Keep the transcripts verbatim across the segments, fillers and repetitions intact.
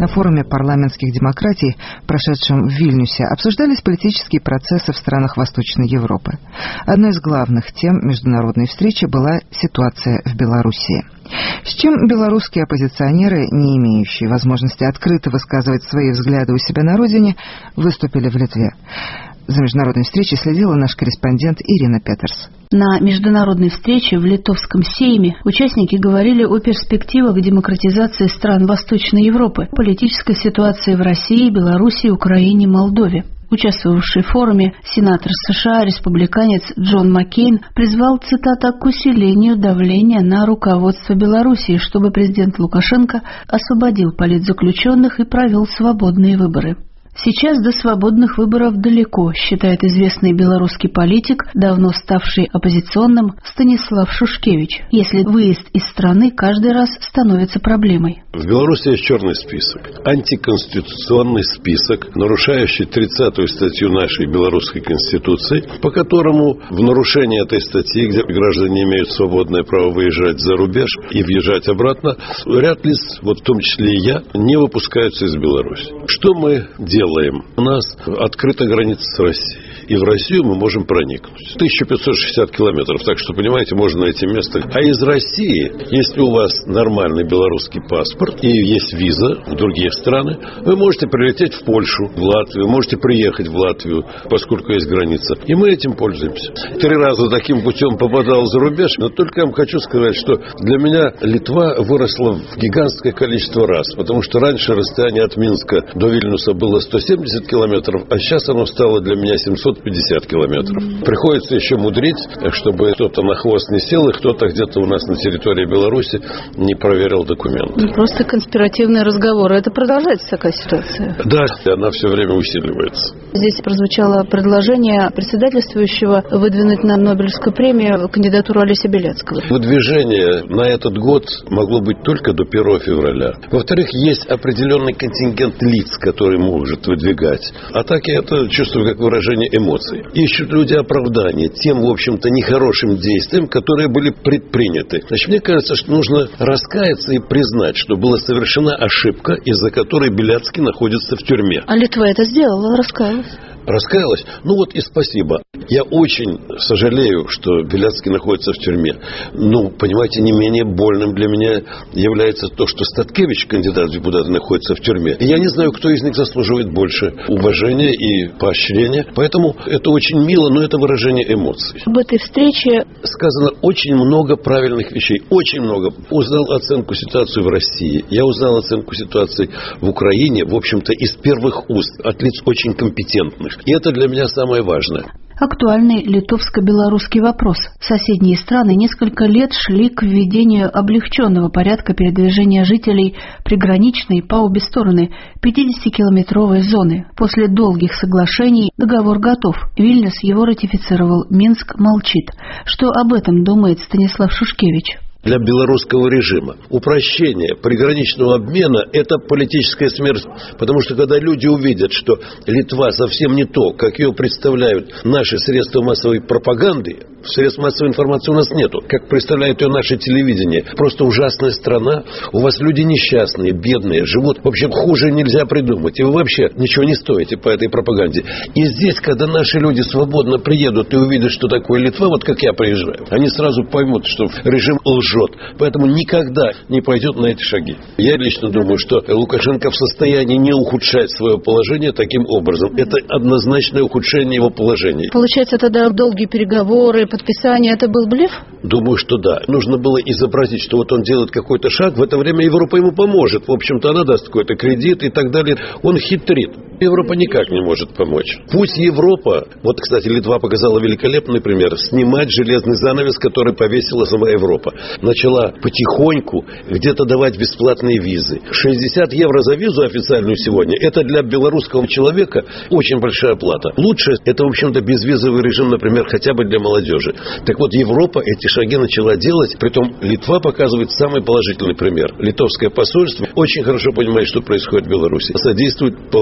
На форуме парламентских демократий, прошедшем в Вильнюсе, обсуждались политические процессы в странах Восточной Европы. Одной из главных тем международной встречи была ситуация в Белоруссии. С чем белорусские оппозиционеры, не имеющие возможности открыто высказывать свои взгляды у себя на родине, выступили в Литве. За международной встречей следила наш корреспондент Ирина Петерс. На международной встрече в Литовском Сейме участники говорили о перспективах демократизации стран Восточной Европы, политической ситуации в России, Белоруссии, Украине, Молдове. Участвовавший в форуме сенатор США, республиканец Джон Маккейн, призвал, цитата, «к усилению давления на руководство Белоруссии, чтобы президент Лукашенко освободил политзаключенных и провел свободные выборы». Сейчас до свободных выборов далеко, считает известный белорусский политик, давно ставший оппозиционным, Станислав Шушкевич, если выезд из страны каждый раз становится проблемой. В Беларуси есть черный список, антиконституционный список, нарушающий тридцатую статью нашей белорусской конституции, по которому в нарушении этой статьи, где граждане имеют свободное право выезжать за рубеж и въезжать обратно, ряд лиц, вот в том числе и я, не выпускаются из Беларуси. Что мы делаем? Делаем. У нас открыта граница с Россией. И в Россию мы можем проникнуть. тысяча пятьсот шестьдесят километров. Так что, понимаете, можно найти место. А из России, если у вас нормальный белорусский паспорт и есть виза в другие страны, вы можете прилететь в Польшу, в Латвию, можете приехать в Латвию, поскольку есть граница. И мы этим пользуемся. Три раза таким путем попадал за рубеж. Но только я вам хочу сказать, что для меня Литва выросла в гигантское количество раз. Потому что раньше расстояние от Минска до Вильнюса было сто семьдесят километров, а сейчас оно стало для меня семьсот пятьдесят километров. Mm-hmm. Приходится еще мудрить, чтобы кто-то на хвост не сел, и кто-то где-то у нас на территории Беларуси не проверил документы. Не просто конспиративные разговоры. Это продолжается такая ситуация? Да, она все время усиливается. Здесь прозвучало предложение председательствующего выдвинуть на Нобелевскую премию кандидатуру Олеся Беляцкого. Выдвижение на этот год могло быть только до первого февраля. Во-вторых, есть определенный контингент лиц, который может выдвигать. А так я это чувствую как выражение эмоций. Ищут люди оправдания тем, в общем-то, нехорошим действиям, которые были предприняты. Значит, мне кажется, что нужно раскаяться и признать, что была совершена ошибка, из-за которой Беляцкий находится в тюрьме. А Литва это сделала, раскаялась? Раскаялась? Ну вот и спасибо. Я очень сожалею, что Беляцкий находится в тюрьме. Ну, понимаете, не менее больным для меня является то, что Статкевич, кандидат в депутаты, находится в тюрьме. И я не знаю, кто из них заслуживает больше уважения и поощрения. Поэтому это очень мило, но это выражение эмоций. Об этой встрече сказано очень много правильных вещей. Очень много. Узнал оценку ситуации в России. Я узнал оценку ситуации в Украине, в общем-то, из первых уст, от лиц очень компетентных. И это для меня самое важное. Актуальный литовско-белорусский вопрос. Соседние страны несколько лет шли к введению облегченного порядка передвижения жителей приграничной по обе стороны пятидесятикилометровой зоны. После долгих соглашений договор готов. Вильнюс его ратифицировал, Минск молчит. Что об этом думает Станислав Шушкевич? Для белорусского режима упрощение приграничного обмена – это политическая смерть. Потому что когда люди увидят, что Литва совсем не то, как ее представляют наши средства массовой пропаганды, средств массовой информации у нас нету, как представляет ее наше телевидение. Просто ужасная страна, у вас люди несчастные, бедные, живут. В общем, хуже нельзя придумать. И вы вообще ничего не стоите по этой пропаганде. И здесь, когда наши люди свободно приедут и увидят, что такое Литва, вот как я приезжаю, они сразу поймут, что режим лжет. Поэтому никогда не пойдет на эти шаги. Я лично думаю, что Лукашенко в состоянии не ухудшать свое положение таким образом. Это однозначное ухудшение его положения. Получается, тогда долгие переговоры, подписание, это был блеф? Думаю, что да. Нужно было изобразить, что вот он делает какой-то шаг, в это время Европа ему поможет. В общем-то, она даст какой-то кредит и так далее. Он хитрит. Европа никак не может помочь. Пусть Европа, вот, кстати, Литва показала великолепный пример, снимать железный занавес, который повесила сама Европа. Начала потихоньку где-то давать бесплатные визы. шестьдесят евро за визу официальную сегодня, это для белорусского человека очень большая плата. Лучше это, в общем-то, безвизовый режим, например, хотя бы для молодежи. Так вот, Европа эти шаги начала делать, притом Литва показывает самый положительный пример. Литовское посольство очень хорошо понимает, что происходит в Беларуси, содействует положительному решению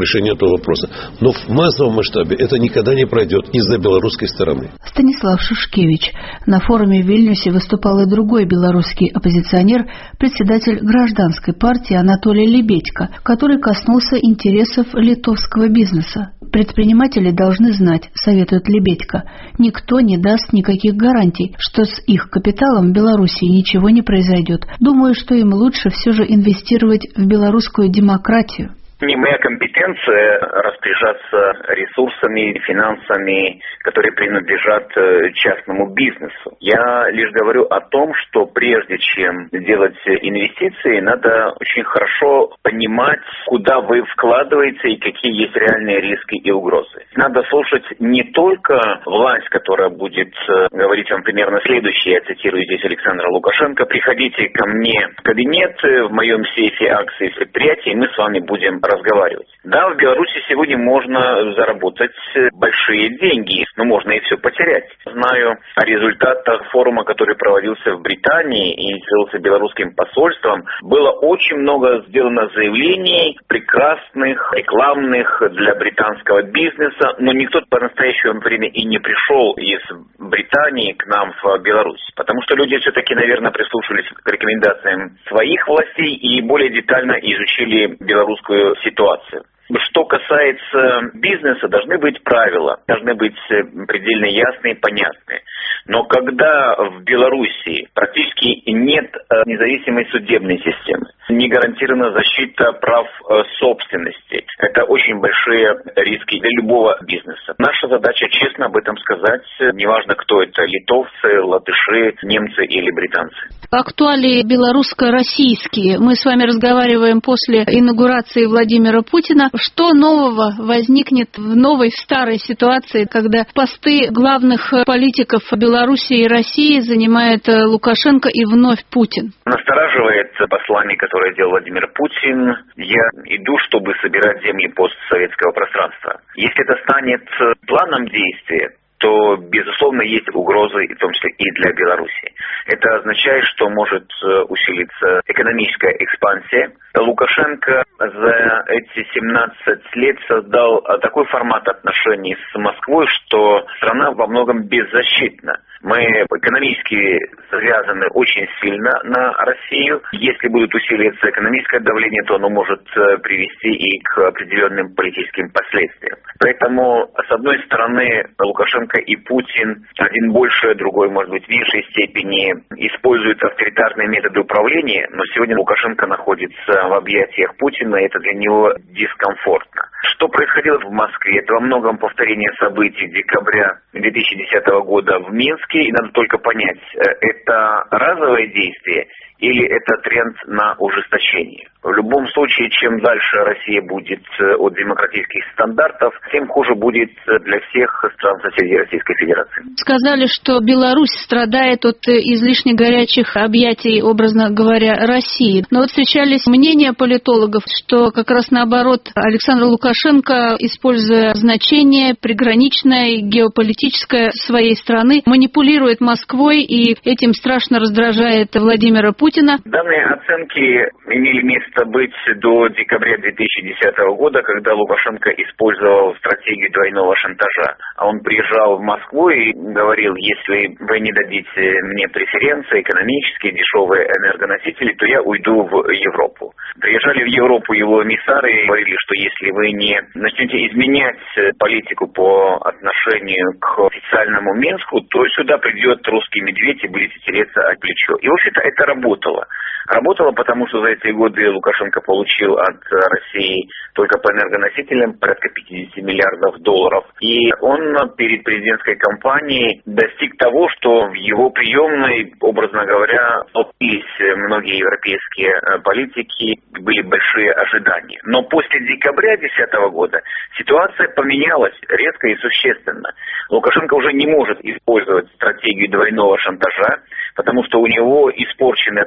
решения этого вопроса. Но в массовом масштабе это никогда не пройдет из-за белорусской стороны. Станислав Шушкевич. На форуме в Вильнюсе выступал и другой белорусский оппозиционер, председатель гражданской партии Анатолий Лебедько, который коснулся интересов литовского бизнеса. Предприниматели должны знать, советует Лебедько, никто не даст никаких гарантий, что с их капиталом в Белоруссии ничего не произойдет. Думаю, что им лучше все же инвестировать в белорусскую демократию. Не моя компетенция распоряжаться ресурсами, финансами, которые принадлежат частному бизнесу. Я лишь говорю о том, что прежде чем делать инвестиции, надо очень хорошо понимать, куда вы вкладываете и какие есть реальные риски и угрозы. Надо слушать не только власть, которая будет говорить вам примерно следующее, я цитирую здесь Александра Лукашенко: «Приходите ко мне в кабинет, в моем сейфе акций предприятий, и мы с вами будем разговаривать». Да, в Беларуси сегодня можно заработать большие деньги, но можно и все потерять. Знаю о результатах форума, который проводился в Британии и инициировался белорусским посольством. Было очень много сделано заявлений, прекрасных, рекламных для британского бизнеса, но никто по настоящему время и не пришел из Британии к нам в Беларусь. Потому что люди все-таки, наверное, прислушались к рекомендациям своих властей и более детально изучили белорусскую ситуацию. Что касается бизнеса, должны быть правила, должны быть предельно ясные и понятные. Но когда в Беларуси практически нет независимой судебной системы, не гарантирована защита прав собственности, это очень большие риски для любого бизнеса. Наша задача честно об этом сказать, неважно кто это, литовцы, латыши, немцы или британцы. Актуалии белорусско-российские. Мы с вами разговариваем после инаугурации Владимира Путина. Что нового возникнет в новой, в старой ситуации, когда посты главных политиков Беларуси и России занимает Лукашенко и вновь Путин? Настораживает послание, которое делал Владимир Путин: «Я иду, чтобы собирать земли постсоветского пространства». Если это станет планом действия, то, безусловно, есть угрозы, в том числе и для Беларуси. Это означает, что может усилиться экономическая экспансия. Лукашенко за эти семнадцать лет создал такой формат отношений с Москвой, что страна во многом беззащитна. Мы экономически завязаны очень сильно на Россию. Если будет усиливаться экономическое давление, то оно может привести и к определенным политическим последствиям. Поэтому, с одной стороны, Лукашенко и Путин, один больше, другой, может быть, в меньшей степени, используют авторитарные методы управления, но сегодня Лукашенко находится в объятиях Путина, и это для него дискомфортно. Что происходило в Москве? Это во многом повторение событий декабря две тысячи десятого года в Минске, и надо только понять, это разовое действие или это тренд на ужесточение. В любом случае, чем дальше Россия будет от демократических стандартов, тем хуже будет для всех стран соседей Российской Федерации. Сказали, что Беларусь страдает от излишне горячих объятий, образно говоря, России. Но вот встречались мнения политологов, что как раз наоборот, Александр Лукашенко, используя значение приграничное и геополитическое своей страны, манипулирует Москвой и этим страшно раздражает Владимира Путина. Данные оценки имели место быть до декабря две тысячи десятого года, когда Лукашенко использовал стратегию двойного шантажа. А он приезжал в Москву и говорил: если вы не дадите мне преференции, экономические, дешевые энергоносители, то я уйду в Европу. Приезжали в Европу его эмиссары и говорили, что если вы не начнете изменять политику по отношению к официальному Минску, то сюда придет русский медведь и будете тереться от плечо. И, в общем-то, это работало. Работало, потому что за эти годы Лукашенко получил от России только по энергоносителям порядка пятьдесят миллиардов долларов. И он перед президентской кампанией достиг того, что в его приемной, образно говоря, толпились многие европейские политики, были большие ожидания. Но после декабря две тысячи десятого года ситуация поменялась резко и существенно. Лукашенко уже не может использовать стратегию двойного шантажа, потому что у него испорчены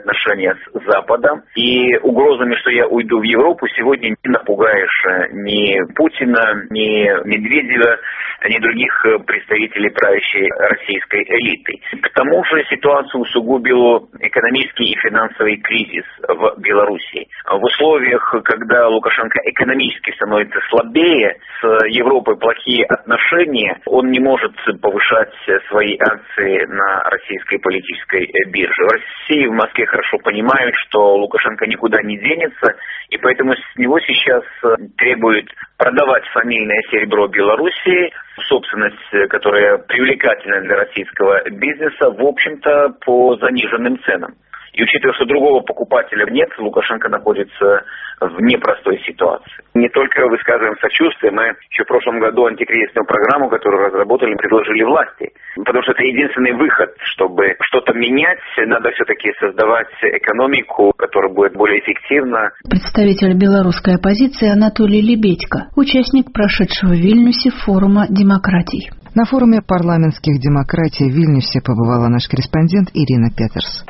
отношения с Западом. И угрозами, что я уйду в Европу, сегодня не напугаешь ни Путина, ни Медведева, ни других представителей правящей российской элиты. К тому же ситуацию усугубил экономический и финансовый кризис в Беларуси. В условиях, когда Лукашенко экономически становится слабее, с Европой плохие отношения, он не может повышать свои акции на российской политической бирже. В России, в Москве хорошо понимают, что Лукашенко никуда не денется, и поэтому с него сейчас требуют продавать фамильное серебро Белоруссии, собственность, которая привлекательна для российского бизнеса, в общем-то, по заниженным ценам. И учитывая, что другого покупателя нет, Лукашенко находится в непростой ситуации. Не только высказываем сочувствие, мы еще в прошлом году антикризисную программу, которую разработали, предложили власти. Потому что это единственный выход, чтобы что-то менять, надо все-таки создавать экономику, которая будет более эффективна. Представитель белорусской оппозиции Анатолий Лебедько, участник прошедшего в Вильнюсе форума демократий. На форуме парламентских демократий в Вильнюсе побывала наш корреспондент Ирина Петерс.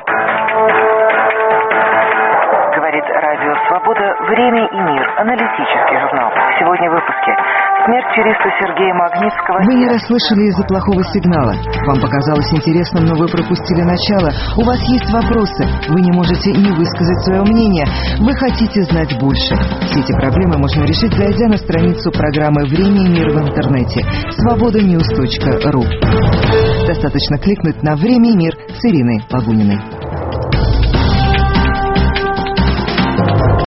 Говорит Радио Свобода, «Время и мир», аналитический журнал. Сегодня в выпуске. Смерть юриста Сергея Магнитского. Вы не расслышали из-за плохого сигнала. Вам показалось интересным, но вы пропустили начало. У вас есть вопросы. Вы не можете не высказать свое мнение. Вы хотите знать больше. Все эти проблемы можно решить, зайдя на страницу программы «Время и мир» в интернете. свобода ньюс точка ру. Достаточно кликнуть на «Время и мир» с Ириной Лагуниной.